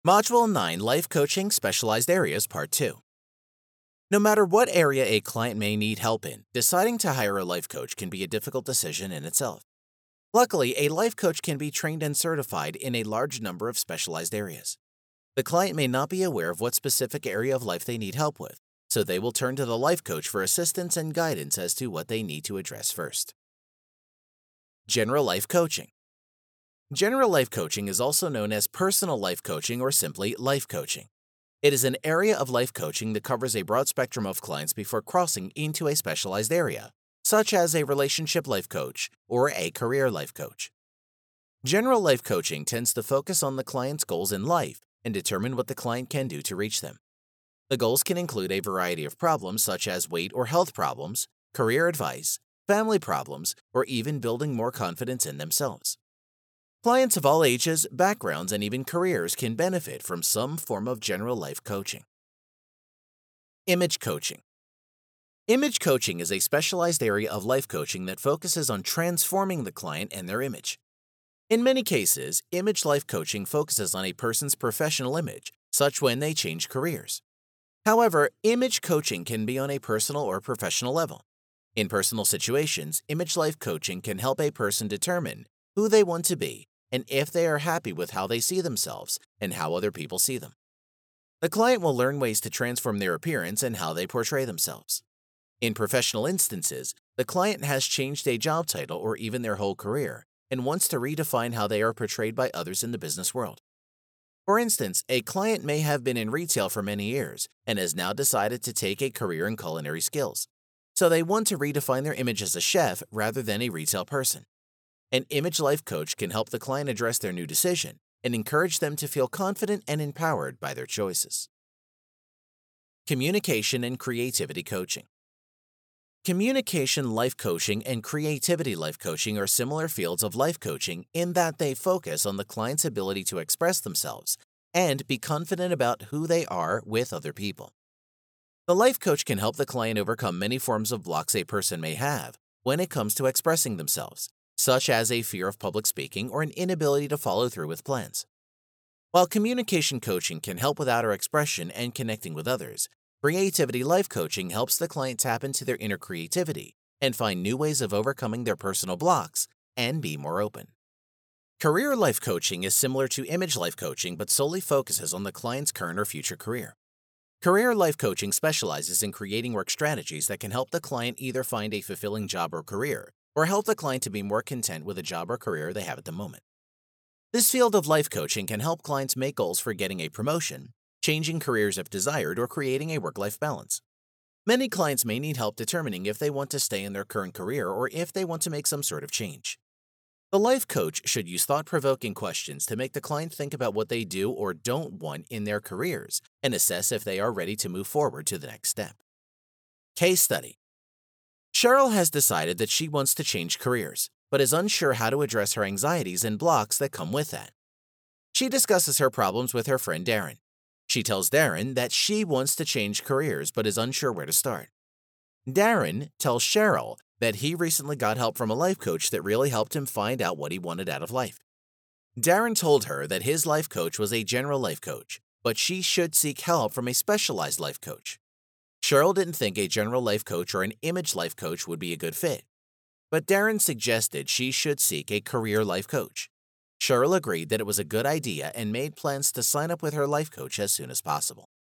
Module 9 Life Coaching Specialized Areas Part 2. No matter what area a client may need help in, deciding to hire a life coach can be a difficult decision in itself. Luckily, a life coach can be trained and certified in a large number of specialized areas. The client may not be aware of what specific area of life they need help with, so they will turn to the life coach for assistance and guidance as to what they need to address first. General Life Coaching. General life coaching is also known as personal life coaching or simply life coaching. It is an area of life coaching that covers a broad spectrum of clients before crossing into a specialized area, such as a relationship life coach or a career life coach. General life coaching tends to focus on the client's goals in life and determine what the client can do to reach them. The goals can include a variety of problems such as weight or health problems, career advice, family problems, or even building more confidence in themselves. Clients of all ages, backgrounds, and even careers can benefit from some form of general life coaching. Image coaching. Image coaching is a specialized area of life coaching that focuses on transforming the client and their image. In many cases, image life coaching focuses on a person's professional image, such when they change careers. However, image coaching can be on a personal or professional level. In personal situations, image life coaching can help a person determine who they want to be and if they are happy with how they see themselves and how other people see them. The client will learn ways to transform their appearance and how they portray themselves. In professional instances, the client has changed a job title or even their whole career and wants to redefine how they are portrayed by others in the business world. For instance, a client may have been in retail for many years and has now decided to take a career in culinary skills. So they want to redefine their image as a chef rather than a retail person. An image life coach can help the client address their new decision and encourage them to feel confident and empowered by their choices. Communication and creativity coaching. Communication life coaching and creativity life coaching are similar fields of life coaching in that they focus on the client's ability to express themselves and be confident about who they are with other people. The life coach can help the client overcome many forms of blocks a person may have when it comes to expressing themselves, such as a fear of public speaking or an inability to follow through with plans. While communication coaching can help with outer expression and connecting with others, creativity life coaching helps the client tap into their inner creativity and find new ways of overcoming their personal blocks and be more open. Career life coaching is similar to image life coaching but solely focuses on the client's current or future career. Career life coaching specializes in creating work strategies that can help the client either find a fulfilling job or career, or help the client to be more content with a job or career they have at the moment. This field of life coaching can help clients make goals for getting a promotion, changing careers if desired, or creating a work-life balance. Many clients may need help determining if they want to stay in their current career or if they want to make some sort of change. The life coach should use thought-provoking questions to make the client think about what they do or don't want in their careers and assess if they are ready to move forward to the next step. Case study. Cheryl has decided that she wants to change careers, but is unsure how to address her anxieties and blocks that come with that. She discusses her problems with her friend Darren. She tells Darren that she wants to change careers but is unsure where to start. Darren tells Cheryl that he recently got help from a life coach that really helped him find out what he wanted out of life. Darren told her that his life coach was a general life coach, but she should seek help from a specialized life coach. Cheryl didn't think a general life coach or an image life coach would be a good fit, but Darren suggested she should seek a career life coach. Cheryl agreed that it was a good idea and made plans to sign up with her life coach as soon as possible.